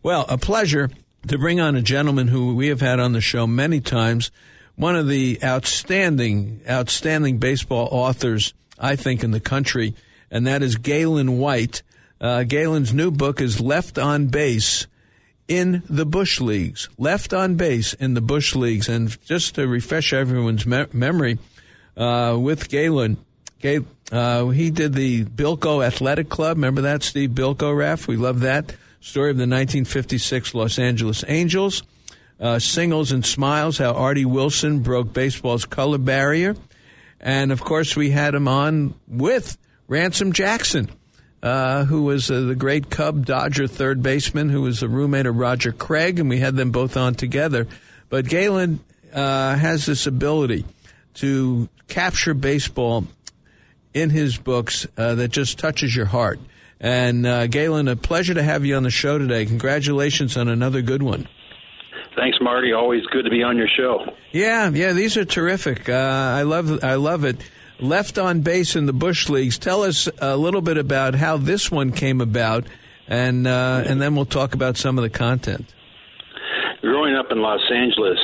Well, a pleasure to bring on a gentleman who we have had on the show many times, one of the outstanding baseball authors, I think, in the country, and that is Galen White. Galen's new book is Left on Base in the Bush Leagues. Left on Base in the Bush Leagues. And just to refresh everyone's memory, with Galen, he did the Bilko Athletic Club. Remember that, Steve Bilko, Raf? We love that. Story of the 1956 Los Angeles Angels. Singles and Smiles, how Artie Wilson broke baseball's color barrier. And, of course, we had him on with Ransom Jackson, who was the great Cub Dodger third baseman who was the roommate of Roger Craig, and we had them both on together. But Galen has this ability to capture baseball in his books that just touches your heart. And, Galen, a pleasure to have you on the show today. Congratulations on another good one. Thanks, Marty. Always good to be on your show. Yeah, these are terrific. I love it. Left on Base in the Bush Leagues. Tell us a little bit about how this one came about, and then we'll talk about some of the content. Growing up in Los Angeles,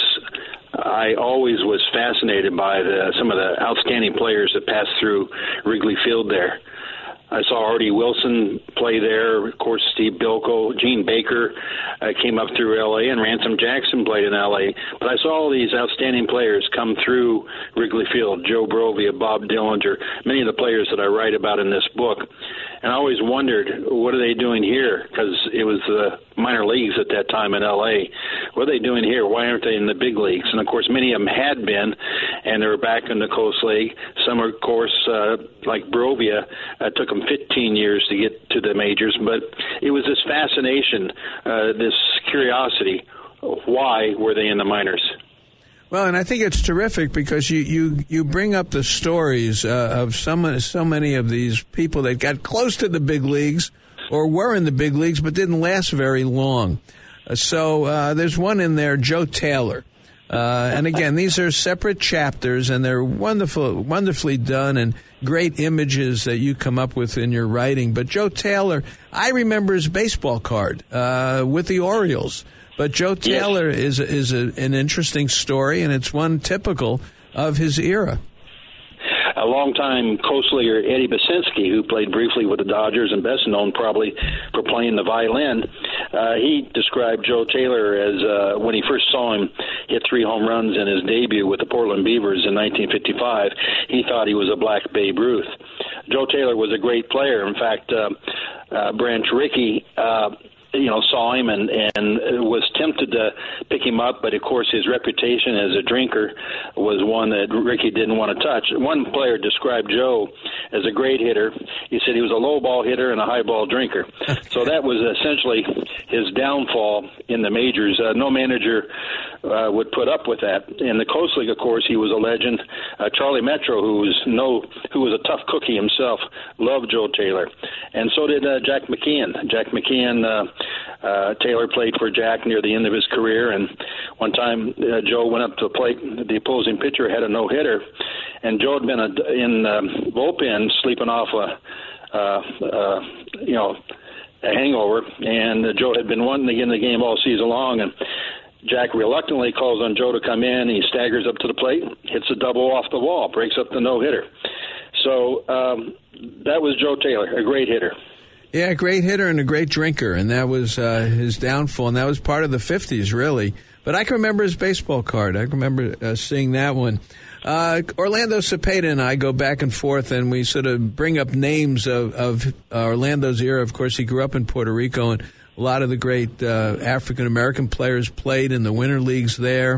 I always was fascinated by some of the outstanding players that passed through Wrigley Field there. I saw Artie Wilson play there, of course, Steve Bilko, Gene Baker came up through L.A., and Ransom Jackson played in L.A. But I saw all these outstanding players come through Wrigley Field, Joe Brovia, Bob Dillinger, many of the players that I write about in this book. And I always wondered, what are they doing here? Because it was the minor leagues at that time in L.A. What are they doing here? Why aren't they in the big leagues? And, of course, many of them had been, and they were back in the Coast League. Some, of course, like Brovia, took them 15 years to get to the majors. But it was this fascination, this curiosity, why were they in the minors? Well, and I think it's terrific because you bring up the stories of so many of these people that got close to the big leagues or were in the big leagues but didn't last very long. So there's one in there, Joe Taylor. And again, these are separate chapters, and they're wonderfully done and great images that you come up with in your writing. But Joe Taylor, I remember his baseball card with the Orioles. But Joe Taylor is an interesting story, and it's one typical of his era. A longtime Coast Leaguer, Eddie Basinski, who played briefly with the Dodgers and best known probably for playing the violin, he described Joe Taylor as, when he first saw him hit 3 home runs in his debut with the Portland Beavers in 1955, he thought he was a black Babe Ruth. Joe Taylor was a great player. In fact, Branch Rickey saw him and was tempted to pick him up, but of course his reputation as a drinker was one that Rickey didn't want to touch. One player described Joe as a great hitter. He said he was a low ball hitter and a high ball drinker. So that was essentially his downfall in the majors. No manager would put up with that. In the Coast League, of course, he was a legend. Charlie Metro, who was a tough cookie himself, loved Joe Taylor, and so did Jack McKeon. Jack McKeon, Taylor played for Jack near the end of his career, and one time Joe went up to the plate. The opposing pitcher had a no-hitter, and Joe had been in bullpen sleeping off a hangover, and Joe had been wanting to get in the game all season long, and Jack reluctantly calls on Joe to come in. He staggers up to the plate, hits a double off the wall, breaks up the no-hitter. So that was Joe Taylor, a great hitter. Yeah, a great hitter and a great drinker, and that was his downfall, and that was part of the 50s, really. But I can remember his baseball card. I can remember seeing that one. Orlando Cepeda and I go back and forth, and we sort of bring up names of Orlando's era. Of course, he grew up in Puerto Rico, and a lot of the great African-American players played in the winter leagues there.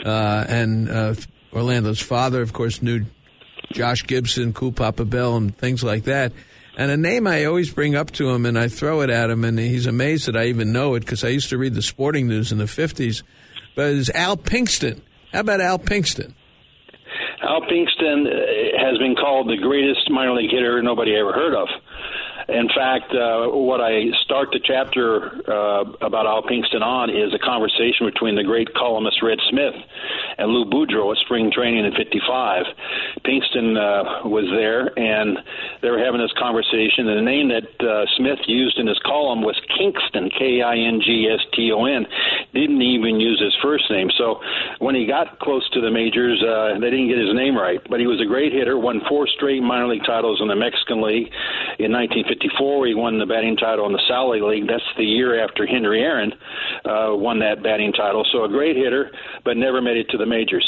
And Orlando's father, of course, knew Josh Gibson, Cool Papa Bell, and things like that. And a name I always bring up to him, and I throw it at him, and he's amazed that I even know it because I used to read the Sporting News in the 50s, but it's Al Pinkston. How about Al Pinkston? Al Pinkston has been called the greatest minor league hitter nobody ever heard of. In fact, what I start the chapter about Al Pinkston on is a conversation between the great columnist Red Smith and Lou Boudreau at spring training in '55. Pinkston was there, and they were having this conversation, and the name that Smith used in his column was Kingston, Kingston. Didn't even use his first name. So when he got close to the majors, they didn't get his name right. But he was a great hitter, won 4 straight minor league titles in the Mexican League. In 1954, he won the batting title in the Sally League. That's the year after Henry Aaron won that batting title. So a great hitter, but never made it to the majors.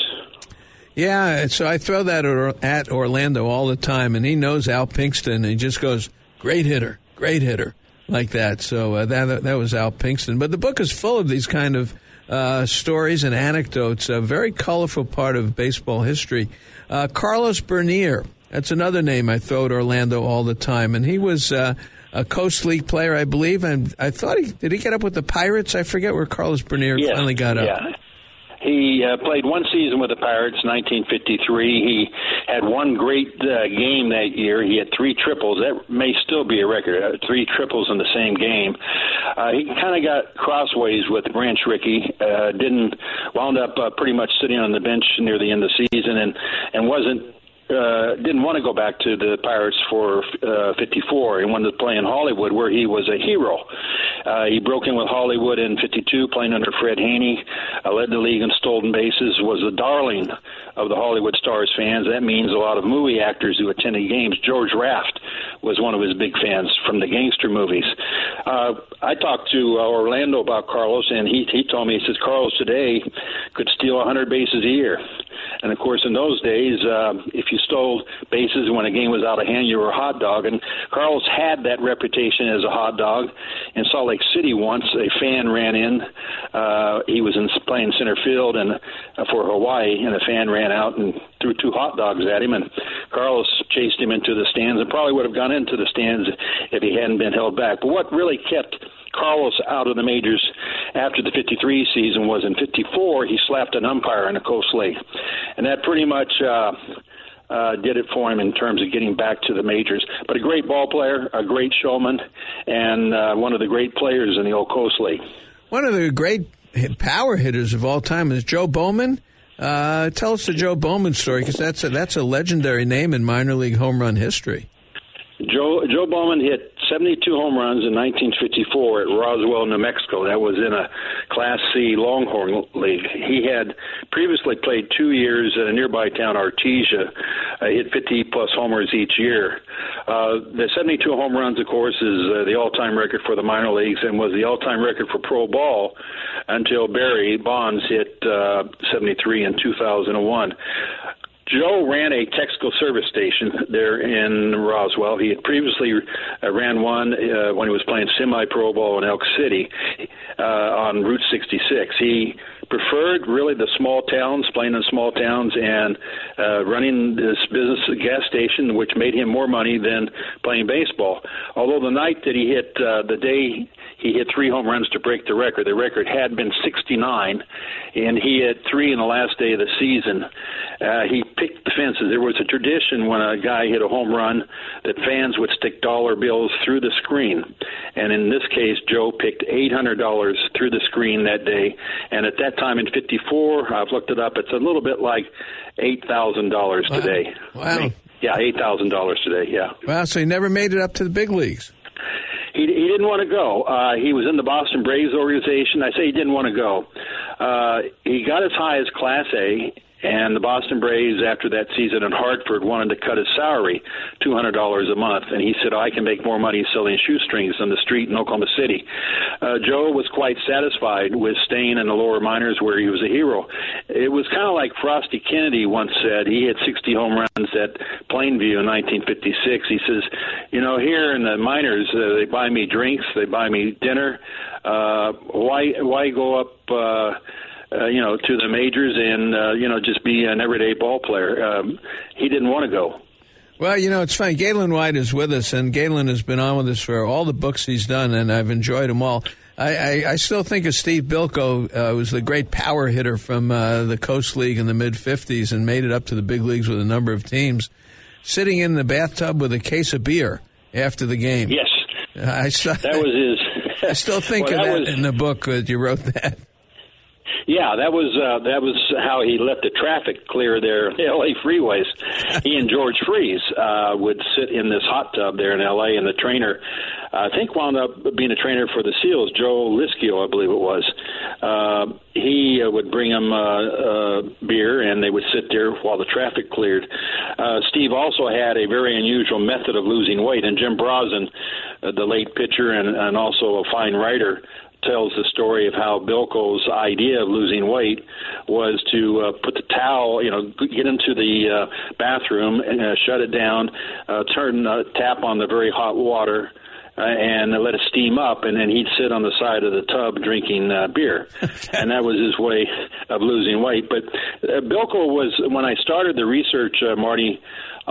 Yeah, so I throw that at Orlando all the time, and he knows Al Pinkston, and he just goes, great hitter, like that. So that was Al Pinkston. But the book is full of these kind of stories and anecdotes, a very colorful part of baseball history. Carlos Bernier, that's another name I throw at Orlando all the time, and he was a Coast League player, I believe, and I thought did he get up with the Pirates? I forget where Carlos Bernier finally got up. Yeah. He played one season with the Pirates, 1953. He had one great game that year. He had 3 triples. That may still be a record, 3 triples in the same game. He kind of got crossways with Branch Rickey, wound up pretty much sitting on the bench near the end of the season and didn't want to go back to the Pirates for 54. He wanted to play in Hollywood, where he was a hero. He broke in with Hollywood in 52, playing under Fred Haney, led the league in stolen bases, was the darling of the Hollywood Stars fans. That means a lot of movie actors who attended games. George Raft was one of his big fans from the gangster movies. I talked to Orlando about Carlos, and he told me, he says, Carlos today could steal 100 bases a year. And, of course, in those days, if you stole bases when a game was out of hand, you were a hot dog. And Carlos had that reputation as a hot dog. In Salt Lake City once, a fan ran in. He was playing center field for Hawaii, and a fan ran out and threw 2 hot dogs at him. And Carlos chased him into the stands and probably would have gone into the stands if he hadn't been held back. But what really kept Carlos out of the majors after the 53 season was in 54, he slapped an umpire in the Coast League. And that pretty much did it for him in terms of getting back to the majors. But a great ball player, a great showman, and one of the great players in the old Coast League. One of the great power hitters of all time is Joe Bowman. Tell us the Joe Bowman story, because that's a legendary name in minor league home run history. Joe Bowman hit 72 home runs in 1954 at Roswell, New Mexico. That was in a Class C Longhorn League. He had previously played 2 years at a nearby town, Artesia, hit 50-plus homers each year. The 72 home runs, of course, is the all-time record for the minor leagues and was the all-time record for pro ball until Barry Bonds hit 73 in 2001. Joe ran a Texaco service station there in Roswell. He had previously ran one when he was playing semi-pro ball in Elk City on Route 66. He preferred really the small towns, playing in small towns, and running this business gas station, which made him more money than playing baseball. Although the night that he hit, the day he hit 3 home runs to break the record had been 69, and he hit 3 in the last day of the season. He picked the fences. There was a tradition when a guy hit a home run that fans would stick dollar bills through the screen. And in this case, Joe picked $800 through the screen that day. And at that time in 54, I've looked it up, it's a little bit like $8,000 today. Wow. Yeah, $8,000 today, yeah. Wow, so he never made it up to the big leagues. He didn't want to go. He was in the Boston Braves organization. I say he didn't want to go. He got as high as Class A, and the Boston Braves, after that season in Hartford, wanted to cut his salary $200 a month. And he said, I can make more money selling shoestrings on the street in Oklahoma City. Joe was quite satisfied with staying in the lower minors where he was a hero. It was kind of like Frosty Kennedy once said. He hit 60 home runs at Plainview in 1956. He says, here in the minors, they buy me drinks, they buy me dinner. Why go up to the majors and, just be an everyday ball player? He didn't want to go. Well, it's funny. Galen White is with us, and Galen has been on with us for all the books he's done, and I've enjoyed them all. I still think of Steve Bilko, was the great power hitter from the Coast League in the mid-'50s and made it up to the big leagues with a number of teams, sitting in the bathtub with a case of beer after the game. Yes. That was his... I still think of that in the book that you wrote that. Yeah, that was how he let the traffic clear their L.A. freeways. He and George Freese would sit in this hot tub there in L.A., and the trainer, I think, wound up being a trainer for the SEALs, Joe Liskio, I believe it was. He would bring them beer, and they would sit there while the traffic cleared. Steve also had a very unusual method of losing weight, and Jim Brosnan, the late pitcher and also a fine writer, tells the story of how Bilko's idea of losing weight was to put the towel, get into the bathroom, shut it down, tap on the very hot water, and let it steam up, and then he'd sit on the side of the tub drinking beer. And that was his way of losing weight. But Bilko was, when I started the research, Marty,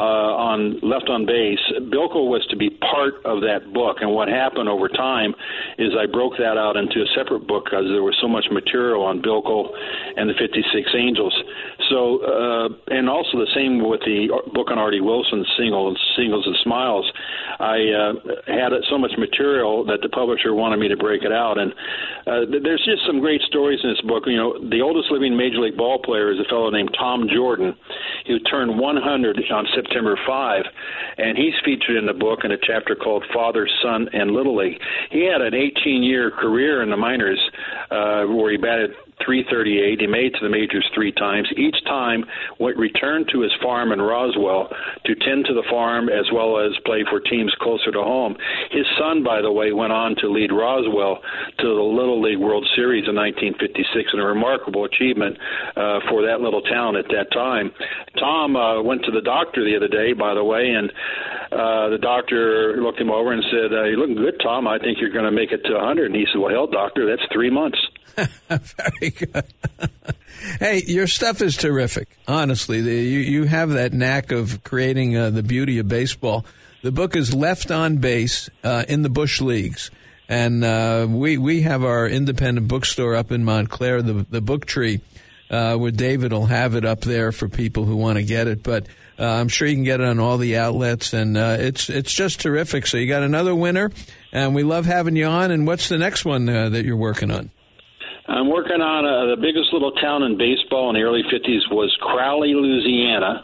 on Left on Base, Bilko was to be part of that book. And what happened over time is I broke that out into a separate book because there was so much material on Bilko and the 56 Angels. So, and also the same with the book on Artie Wilson, Singles and Smiles. I had so much material that the publisher wanted me to break it out. And there's just some great stories in this book. The oldest living Major League ball player is a fellow named Tom Jordan, who turned 100 on September 5, and he's featured in the book in a chapter called Father, Son, and Little League. He had an 18-year career in the minors where he batted .338. He made to the majors 3 times. Each time returned to his farm in Roswell to tend to the farm as well as play for teams closer to home. His son, by the way, went on to lead Roswell to the Little League World Series in 1956, and a remarkable achievement for that little town at that time. Tom went to the doctor the other day, by the way, and the doctor looked him over and said, "You're looking good, Tom. I think you're going to make it to 100." And he said, "Well, hell, doctor, that's 3 months." Very good. Hey, your stuff is terrific. Honestly, you have that knack of creating the beauty of baseball. The book is Left on Base in the Bush Leagues. And we have our independent bookstore up in Montclair, the Book Tree, where David will have it up there for people who want to get it. But I'm sure you can get it on all the outlets, and it's just terrific. So you got another winner, and we love having you on. And what's the next one that you're working on? I'm working on the biggest little town in baseball in the early 50s was Crowley, Louisiana.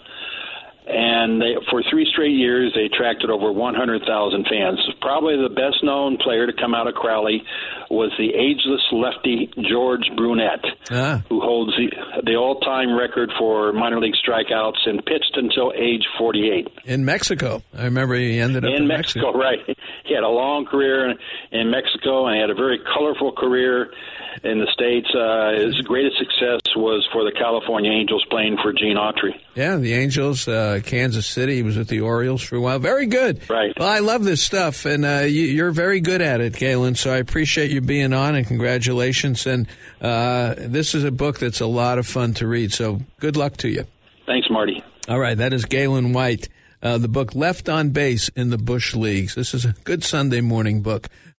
And for 3 straight years, they attracted over 100,000 fans. Probably the best-known player to come out of Crowley was the ageless lefty George Brunette, who holds the all-time record for minor league strikeouts and pitched until age 48. In Mexico. I remember he ended up in Mexico. Right. He had a long career in Mexico, and he had a very colorful career in the States. His greatest success was for the California Angels, playing for Gene Autry. Yeah, the Angels, Kansas City. He was with the Orioles for a while. Very good. Right. Well, I love this stuff, and you're very good at it, Galen, so I appreciate you being on, and congratulations. And this is a book that's a lot of fun to read, so good luck to you. Thanks, Marty. All right, that is Galen White, the book Left on Base in the Bush Leagues. This is a good Sunday morning book.